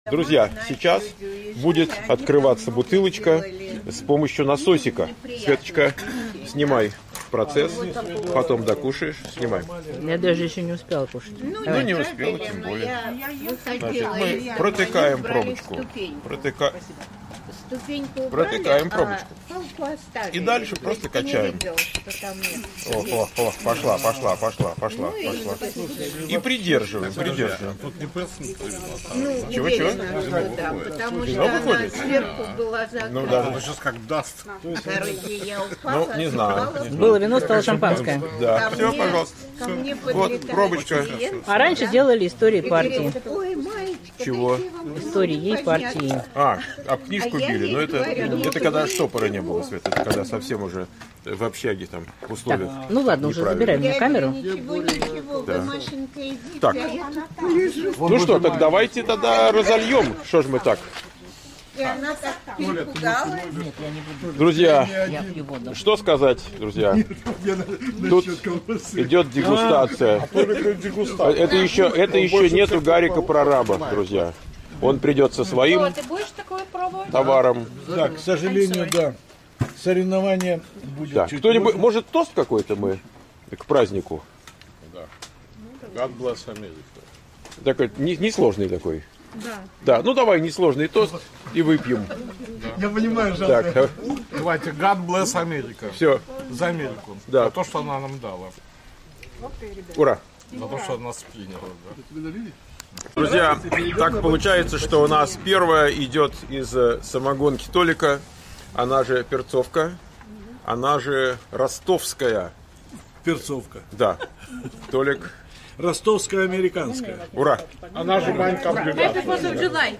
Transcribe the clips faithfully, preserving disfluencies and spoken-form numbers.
Друзья, сейчас будет открываться бутылочка с помощью насосика. Светочка, снимай процесс, потом докушаешь, снимай. Я даже еще не успела кушать. Ну, не успела, тем более. Значит, мы протыкаем пробочку. Протыка... Протыкаем пробочку. И дальше просто качаем. Ох, ох, ох, пошла, пошла, пошла, пошла, пошла. И придерживаем, придерживаем. Чего, чего? Потому Вино что выходит? сверху была закрыта. Ну, да. Сейчас как даст. Короче, я упала. Ну, не знаю. Не знаю. Было вино, стало шампанское. Да, Ко все, мне- пожалуйста. ко мне Вот, подлетает пробочка. клиент, А раньше делали истории партии. говорит: ой, маечка, Чего? дайте вам Истории ей партии. А, об книжку А я били. ей Но это, говорю, это когда штопора не было, Свет. Это когда совсем уже в общаге там в Так, условиях. ну ладно, уже неправильно. забираем мне камеру. Ничего, ничего, Да. вы, Машенька, идите, Так. а я тут лежу. Ну что, так давайте тогда разольем. Что ж мы так? И она так перепугалась. Друзья, Я пью воду. что сказать, друзья? Тут идет дегустация. Это еще, это еще нету Гарика Прораба, друзья. Он придет со своим Ты будешь такое пробовать? товаром. Да, к сожалению, да. Соревнование будет Да. чуть Кто-нибудь, может, тост какой-то мы к празднику? God bless America. Такой, не- несложный такой. Да. Да, ну давай несложный тост и выпьем. Я понимаю, Так, а, Давайте, God bless America. все, За Америку. Да. За то, что она нам дала. ура. За то, что она нас приняла. Да. Друзья, так получается, что у нас первая идет из э, самогонки Толика, она же перцовка, она же ростовская. Перцовка. Да, Толик, Ростовская американская. ура. Она же Манька Happy fourth of July.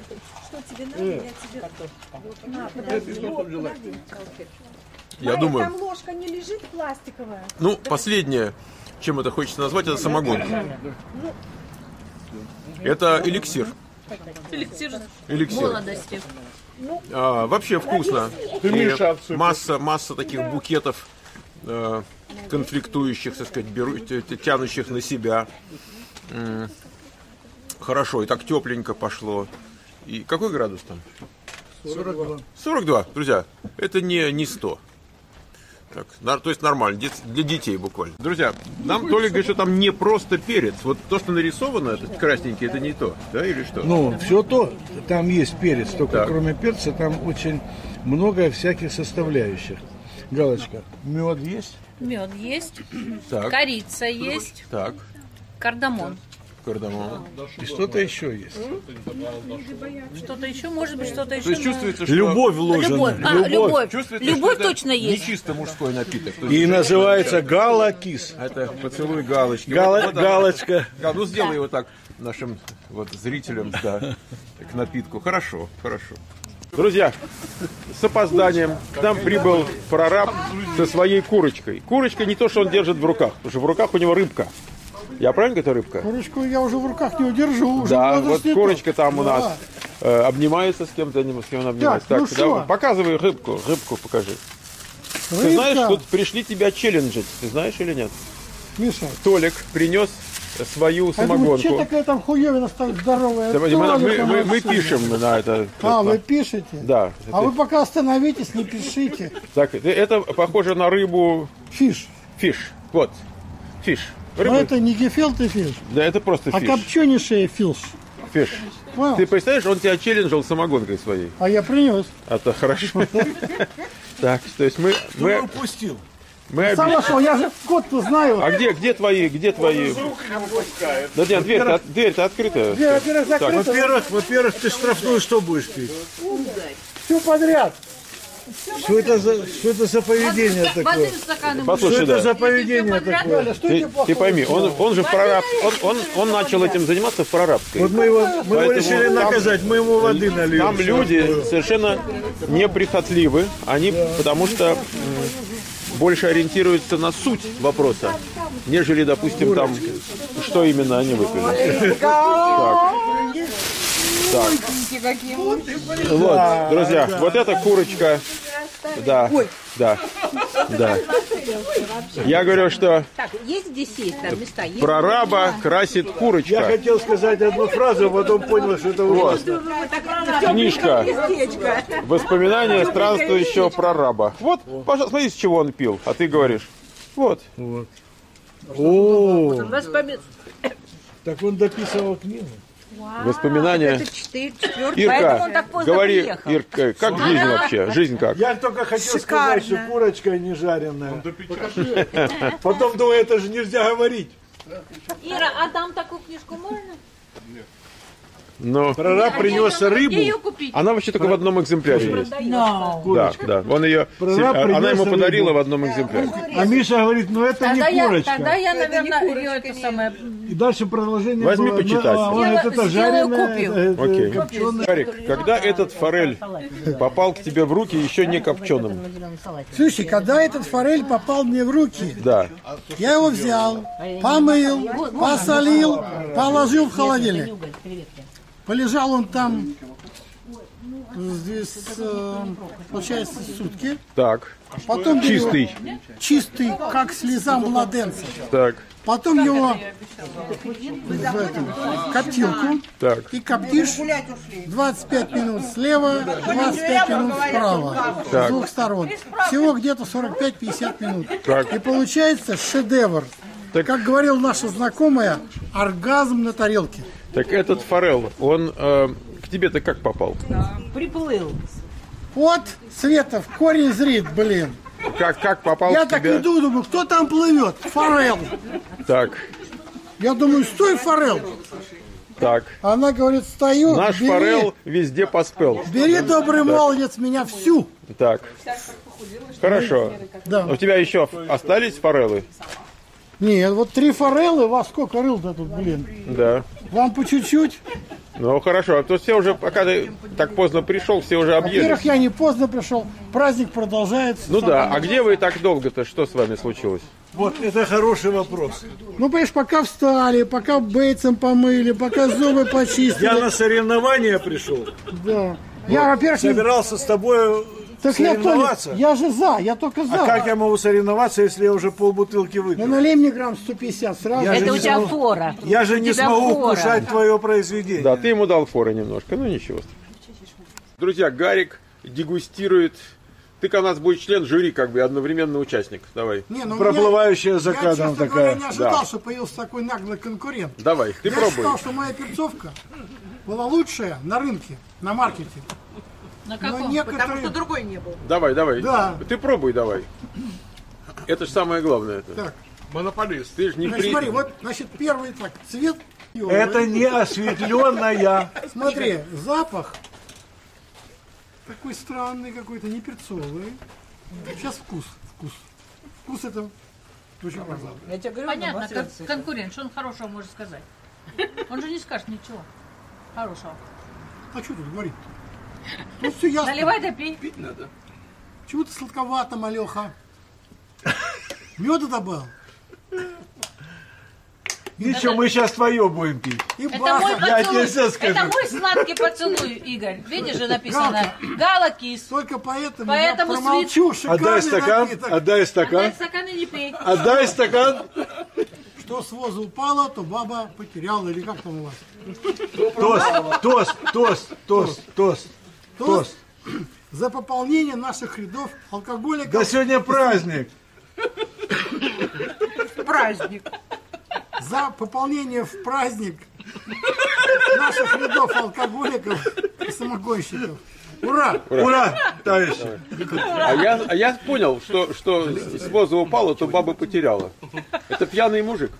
Я думаю, Там ложка не лежит пластиковая. ну, последнее, чем это хочется назвать, это самогонка. Это эликсир. Эликсир Эликсир. молодости. А, вообще вкусно. И Миша, отсыпь. масса, масса таких букетов э, конфликтующих, так сказать, беру, тя- тя- тянущих на себя. М, Хорошо, и так тепленько пошло. И какой градус там? сорок два. сорок два, друзья. Это не, не сто. Так, на- то есть нормально, дет- для детей буквально. Друзья, нам Толик говорит, что там не просто перец. Вот то, что нарисовано, это красненький, это не то, да, или что? Ну, все то, там есть перец, только Так. кроме перца там очень много всяких составляющих. Галочка, мед есть? Мед есть, Так, корица есть, так, кардамон. кардамон. И что-то еще есть. Что-то еще, может быть, что-то еще. То есть но- чувствуется, что... Любовь вложена. Любовь. А, любовь. Чувствуется, Любовь что это точно не есть. чисто мужской напиток. То есть И называется галакис. это поцелуй галочки. Гала- Вот- вот она. галочка. Га- Ну, сделай его так нашим вот зрителям, да, к напитку. Хорошо, хорошо. Друзья, с опозданием к нам прибыл прораб со своей курочкой. Курочка не то, что он держит в руках, потому что в руках у него рыбка. Я правильно говорю, рыбка? Курочку я уже в руках не удержу. Уже Да, возраст вот не курочка тот. там у Да. нас э, обнимается с кем-то, с кем она обнимается. Так, ну Так, шо? да, показывай рыбку, рыбку покажи. Ты Рыбка. знаешь, тут пришли тебя челленджить, ты знаешь или нет? Миша, Толик принес свою я думаю, что самогонку. такая там хуевина стоит здоровая? Давайте, мы, Толик, мы- мы- она мы всё. пишем на это. А, вы пишете? Да. А вы пока остановитесь, не пишите. Так, это- это похоже на рыбу Фиш. фиш. Вот, фиш. Но Рыба- это не гефелт и фиш, Да, это просто а фиш. копченейшая филш. Фиш. Понял? Ты представляешь, он тебя челленджил самогонкой своей. А я принес. Это хорошо. Так, то есть мы, мы, Упустил. мы обе- Сам нашел, я же код-то знаю. А где, где твои, где твои? Да нет, дверь-то, от- дверь-то открытая. Дверь, во-первых, закрыта, Во-первых, во-первых, ты штрафную что будешь пить? все подряд. Что это за, что это за поведение Воды такое? в стаканы Послушай, Что это да. за поведение такое? Галя, что Ты, тебе ты плохого? пойми, он, он же в прораб, он, он, он начал этим заниматься в прорабской. Вот мы его, мы его Поэтому решили там- наказать, мы ему воды нальем. Там люди совершенно неприхотливы, они потому что м, больше ориентируются на суть вопроса, нежели, допустим, там, что именно они выпили. Так. Так. Вот, друзья, вот эта курочка Да, да, да. Я говорю, что Так, есть здесь есть там места? Есть прораба красит Я курочка. хотел сказать одну фразу, а потом понял, что это Вот, ужасно. книжка «Воспоминания странствующего прораба». Вот, пожалуйста, смотри, с чего он пил, а ты говоришь. Вот. О, Воспоми- так он дописывал книгу. Воспоминания. Это четыре, четвертый. Ирка, Поэтому он так поздно говори, приехал. Ирка, как жизнь вообще? Жизнь как? Я только хотел сказать, что курочка не жареная. Потом думаю, это же нельзя говорить. Ира, а там такую книжку можно? Но Прораб принес Где рыбу. ее купить? она вообще только в одном экземпляре есть. Да, Курочка. да. Он ее, Прораб она принес ему подарила рыбу. в одном экземпляре. А Миша говорит, ну это не Тогда я, курочка. тогда я, наверное, ее это самое... И дальше продолжение Возьми было, почитать. а он говорит, это Сделаю жареное, копию. это Окей. копченое. Шарик, когда этот форель попал к тебе в руки еще не копченым? Слушай, когда этот форель попал мне в руки, Да. я его взял, помыл, посолил, положил в холодильник. Полежал он там, здесь, э, получается, сутки. Так. Потом я его- Чистый. чистый, как слеза младенца. Так. Потом его в эту коптилку Так. и коптишь двадцать пять минут слева, двадцать пять минут справа, Так. с двух сторон. Всего где-то сорок пять — пятьдесят минут. Так. И получается шедевр. Так. Как говорила наша знакомая, оргазм на тарелке. Так этот форель, он э, к тебе-то как попал? Приплыл. Вот, Светов, корень зрит, блин. Как, как попал Я к так тебе? иду, думаю, кто там плывет? Форел. Так, Я думаю, стой, форел. так. Она говорит, стою, Наш бери, форель везде поспел. бери, добрый молодец, меня всю. Так. Хорошо. Да. У тебя еще остались форелы? Нет, вот три форелы, вас сколько рыл-то тут, блин? Да. Вам по чуть-чуть? Ну хорошо, а то все уже, пока ты так поздно пришел, все уже объели. Во-первых, я не поздно пришел, праздник продолжается. Ну да, а где вы так долго-то? Что с вами случилось? Вот это хороший вопрос. Ну, понимаешь, пока встали, пока бейтсом помыли, пока зубы почистили. Я на соревнования пришел. Да. Я, во-первых, не- Собирался с тобой так я, соревноваться. Толя, я же за, я только за. А как я могу соревноваться, если я уже полбутылки Ну, выпил? налей мне грамм сто пятьдесят сразу. Я же Это у не тебя смогу- фора. Я же У не тебя смогу фора. вкушать твое произведение. Да, ты ему дал форы немножко, ну ничего. Друзья, Гарик дегустирует. Ты у нас будешь член жюри, как бы одновременно участник. Давай. Не, ну, Проплывающая за я, я, кадром честно такая. говоря, не ожидал, Да. что появился такой наглый конкурент. Давай, ты я пробуй. считал, что моя перцовка была лучшая на рынке, на маркете. На Но каком? некоторые... другой не был. Давай, давай. Да. Ты пробуй, давай. Это же самое главное. Это. Так, Монополист. Ты же не значит, при... смотри, вот, значит, первый так, цвет. Это не осветленная. Смотри, запах такой странный какой-то, не перцовый. Сейчас вкус, вкус. Вкус это очень важно. Я тебе говорю, Понятно, кон- конкурент, что он хорошего может сказать? Он же не скажет ничего хорошего. А что тут говорить? Ну все ясно. Наливай да пей. Чего-то сладковато, малеха. Меда добавил. Ничего, мы сейчас твое будем пить. И Это база. мой Я тебе поцелуй. всё скажу. Это мой сладкий поцелуй, Игорь. Видишь же написано Галакис. Только поэтому, Поэтому я промолчу. Шикарный Отдай стакан, напиток. отдай Отдай стакан, стакан и не пей. отдай стакан. Что с воза упало, то баба потеряла. Или как там у вас? Тост, тост, тост, тост, тост, тост. За пополнение наших рядов алкоголиков. Да сегодня праздник. Праздник. За пополнение в праздник наших рядов алкоголиков и самогонщиков. Ура! Ура, товарищи. А я, а я понял, что, что с воза упало, то баба потеряла. Это пьяный мужик.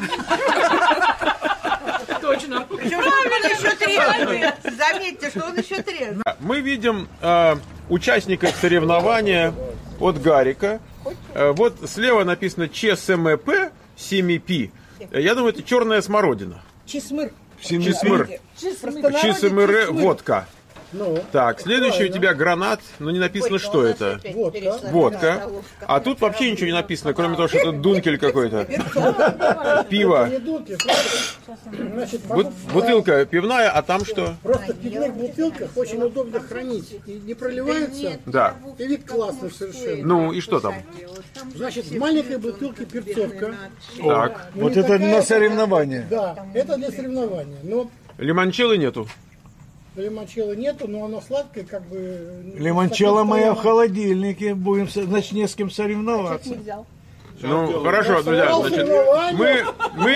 Он еще трезвый. Заметьте, что он еще трезвый. Мы видим э, участников соревнования от Гарика. Э, вот слева написано ЧСМП семь пи. Я думаю, это черная смородина. Чесмыр. Чесмыр. ЧСМР водка. Ну, Так, следующий у тебя гранат, но не написано, что это. водка. Водка. А тут вообще ничего не написано, кроме того, что это дункель какой-то. Пиво. Не дунки, значит, Бут- бутылка пивная, а там что? просто в пивных бутылках очень удобно хранить. И не проливается, Да. и вид классный совершенно. Ну и что там? Значит, в маленькой бутылке перцовка. Так. Вот это на соревнования. Да, это для соревнования. Но Лимончелло нету. лимончелло нету, но оно сладкое, как бы... Лимончелло моя в холодильнике. Будем, со- значит, не с кем соревноваться. Ну, хорошо, друзья, значит, мы, мы,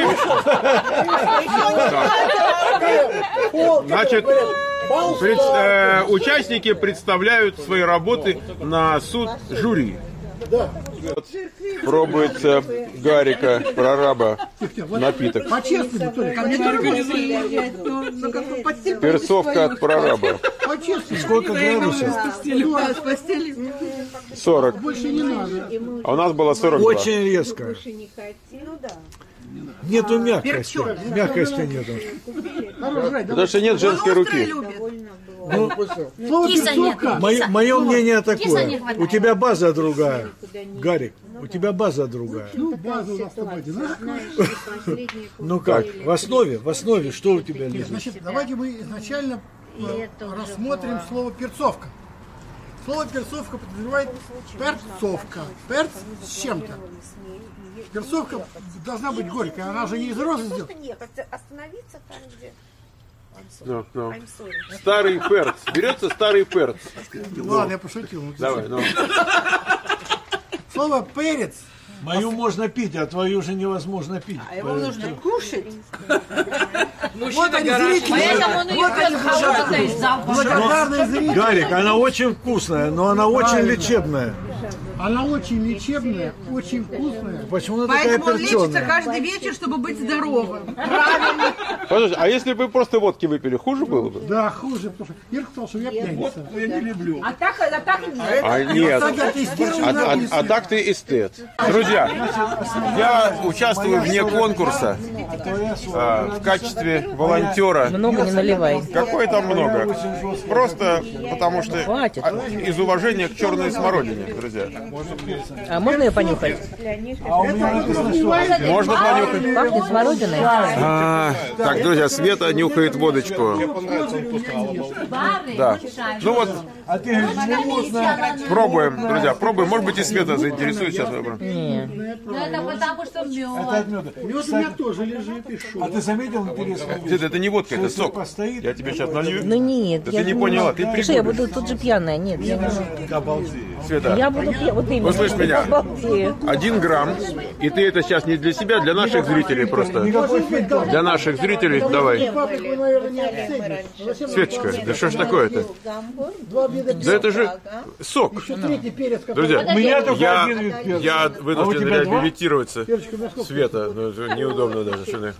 значит, пред- э, участники представляют свои работы на суд жюри. Да. Пробуется Гарика, прораба, напиток. По-честному, только. Перцовка от прораба. По-честному. Сколько градусов? сорок. Больше не надо. А у нас было сорок два. Очень резко. Нету мягкости. Мягкости нету. Потому что нет женской руки. Слово перцовка. Мое, мое мнение такое. не хватает. У тебя база другая. Гарик, у тебя база другая. Ну, база у нас с тобой одинаковая. Ну как? В основе, в основе что у тебя лежит? Значит, давайте мы изначально э, рассмотрим слово перцовка. Слово перцовка подразумевает перцовка. Перц с чем-то. Перцовка должна быть горькая, она же не из розы сделана. Нет, остановиться там, где... Ну, ну. Старый перц. Берется старый перц. Ладно, я пошутил. Давай, ну. Слово перец. Мою можно пить, а твою же невозможно пить. А его нужно кушать. Вот они, зрители. Поэтому он ее пьет холодной с запахом. Благодарные зрители. Гарик, она очень вкусная, но она очень Правильно. лечебная. Она очень лечебная, очень вкусная. Почему она такая Поэтому он лечится перченая? каждый вечер, чтобы быть здоровым. Подожди, а если бы вы просто водки выпили, хуже было бы? Да, хуже, потому что Ирка сказал, что я пьяница. А так, а так нет. А нет. Так я тестирую А, а- написано. а так ты эстет. Друзья, я участвую вне конкурса а, в качестве волонтера. Много не наливай. Какое там много? Просто потому что Хватит. а, из уважения к черной смородине, друзья. А можно ее понюхать? Можно понюхать? Пахнет смородиной. А, так, друзья, Света нюхает водочку. Да. Ну вот, А ты говоришь, пробуем, друзья, пробуем. Может быть, и Света заинтересует сейчас. выберем. Ну, это потому что мед. от меда. Мед у меня тоже лежит и шо. А ты заметил интересную вещь? Света, это не водка, это Если сок. постоит, Я тебе сейчас налью. Ну нет. Да я ты не же поняла, ты Ты что, я прибудешь. буду тут же пьяная? Нет, я буду... Света, Я буду пьяная. Вот именно. услышь меня. Обалдею. Один грамм, и ты это сейчас не для себя, для наших зрителей просто. Для наших зрителей, давай. Паприку, наверное, не оценишь. Зачем Светочка, да что ж такое-то? два вида Да это же сок. еще третий перец, который... Друзья, У меня только я, один вид перца. я А у вынужден тебя два? реабилитироваться. Перчик у меня сколько? Света, ну это неудобно даже. Что ты?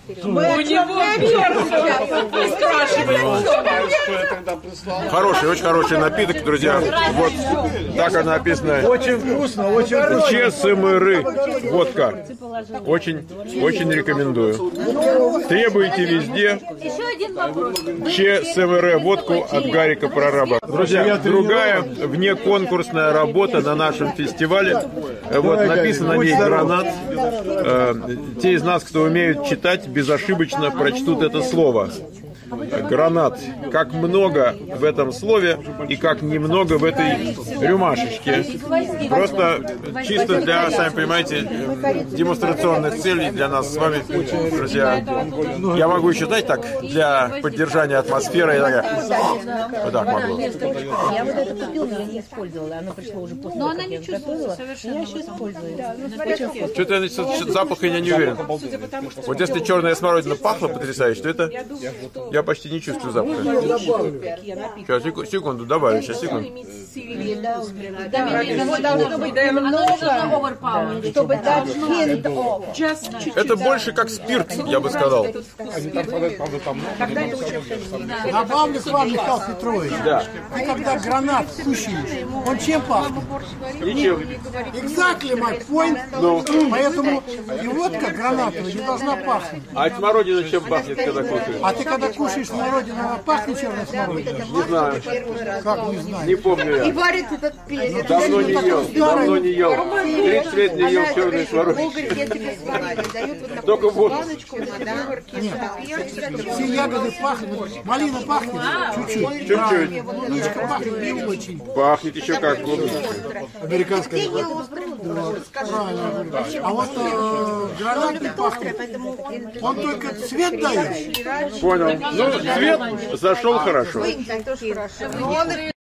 Хороший, очень хороший напиток, друзья. Вот так она написана. очень вкусно, очень вкусно. ЧСМР водка. Очень, очень рекомендую. Требуйте везде Еще один вопрос. ЧСМР водку от Гарика Прораба. Друзья, другая внеконкурсная работа на нашем фестивале. Вот написано на ней гранат. Э, Те из нас, кто умеют читать, безошибочно прочтут это слово. Гранат. Как много в этом слове и как немного в этой рюмашечке. Просто чисто для, сами понимаете, демонстрационных целей для нас с вами, друзья. Я могу еще, знаете, так, для поддержания атмосферы. Я такая, вот так могу. Я вот это купила, но я не использовала. Оно пришло уже после Но того, она как не я чувствуется готовила. совершенно. Я еще использую. Что-то я насчет запаха я не уверен. Вот если черная смородина пахла потрясающе, то это я почти не чувствую запаха. Сейчас, секу- секунду, добавлю, сейчас, секунду. Чтобы дать hint of. Это больше как спирт, я бы сказал. Добавлю к вам, Михаил Петрович. Да. Ты когда гранат кушаешь, он чем пахнет? Ничем. Exactly my point. Ну. Поэтому и водка гранатовая не должна пахнуть. А смородина чем пахнет, когда кушаешь? А ты когда кушаешь кушаешь смородину, она пахнет черной смородиной? Не знаю, Как не знаю? не помню И я. варит этот перец. Давно не ел, давно не ел. тридцать лет не ел черной Он смородины. говорит, я тебе сварила. Дают вот Только такую вот. баночку, да. Все ягоды пахнут, малина пахнет чуть-чуть. Чуть-чуть. Клубничка пахнет не очень. Пахнет еще как клубничка. Американская. Правильно. А вот э, гранаты пахнут. Он только цвет дает. Понял. Ну, цвет зашел хорошо. Тоже хорошо.